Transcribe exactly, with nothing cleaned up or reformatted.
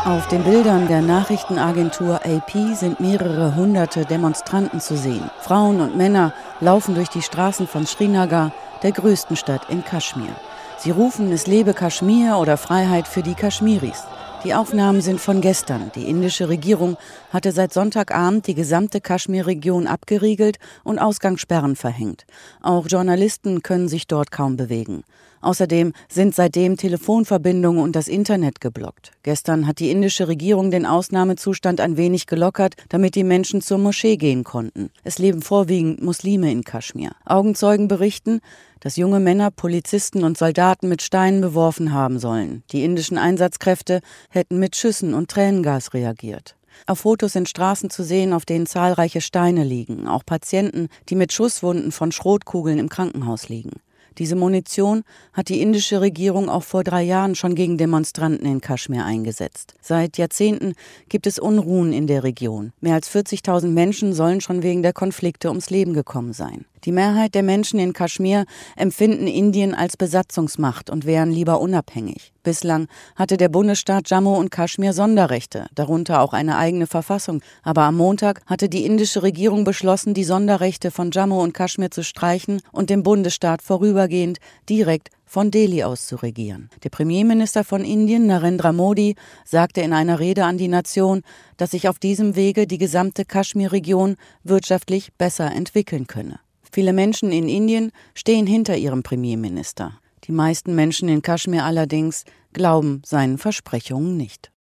Auf den Bildern der Nachrichtenagentur A P sind mehrere hunderte Demonstranten zu sehen. Frauen und Männer laufen durch die Straßen von Srinagar, der größten Stadt in Kaschmir. Sie rufen, es lebe Kaschmir oder Freiheit für die Kaschmiris. Die Aufnahmen sind von gestern. Die indische Regierung hatte seit Sonntagabend die gesamte Kaschmir-Region abgeriegelt und Ausgangssperren verhängt. Auch Journalisten können sich dort kaum bewegen. Außerdem sind seitdem Telefonverbindungen und das Internet geblockt. Gestern hat die indische Regierung den Ausnahmezustand ein wenig gelockert, damit die Menschen zur Moschee gehen konnten. Es leben vorwiegend Muslime in Kaschmir. Augenzeugen berichten, dass junge Männer Polizisten und Soldaten mit Steinen beworfen haben sollen. Die indischen Einsatzkräfte hätten mit Schüssen und Tränengas reagiert. Auf Fotos sind Straßen zu sehen, auf denen zahlreiche Steine liegen. Auch Patienten, die mit Schusswunden von Schrotkugeln im Krankenhaus liegen. Diese Munition hat die indische Regierung auch vor drei Jahren schon gegen Demonstranten in Kaschmir eingesetzt. Seit Jahrzehnten gibt es Unruhen in der Region. Mehr als vierzigtausend Menschen sollen schon wegen der Konflikte ums Leben gekommen sein. Die Mehrheit der Menschen in Kaschmir empfinden Indien als Besatzungsmacht und wären lieber unabhängig. Bislang hatte der Bundesstaat Jammu und Kaschmir Sonderrechte, darunter auch eine eigene Verfassung. Aber am Montag hatte die indische Regierung beschlossen, die Sonderrechte von Jammu und Kaschmir zu streichen und den Bundesstaat vorübergehend direkt von Delhi aus zu regieren. Der Premierminister von Indien, Narendra Modi, sagte in einer Rede an die Nation, dass sich auf diesem Wege die gesamte Kaschmir-Region wirtschaftlich besser entwickeln könne. Viele Menschen in Indien stehen hinter ihrem Premierminister. Die meisten Menschen in Kaschmir allerdings glauben seinen Versprechungen nicht.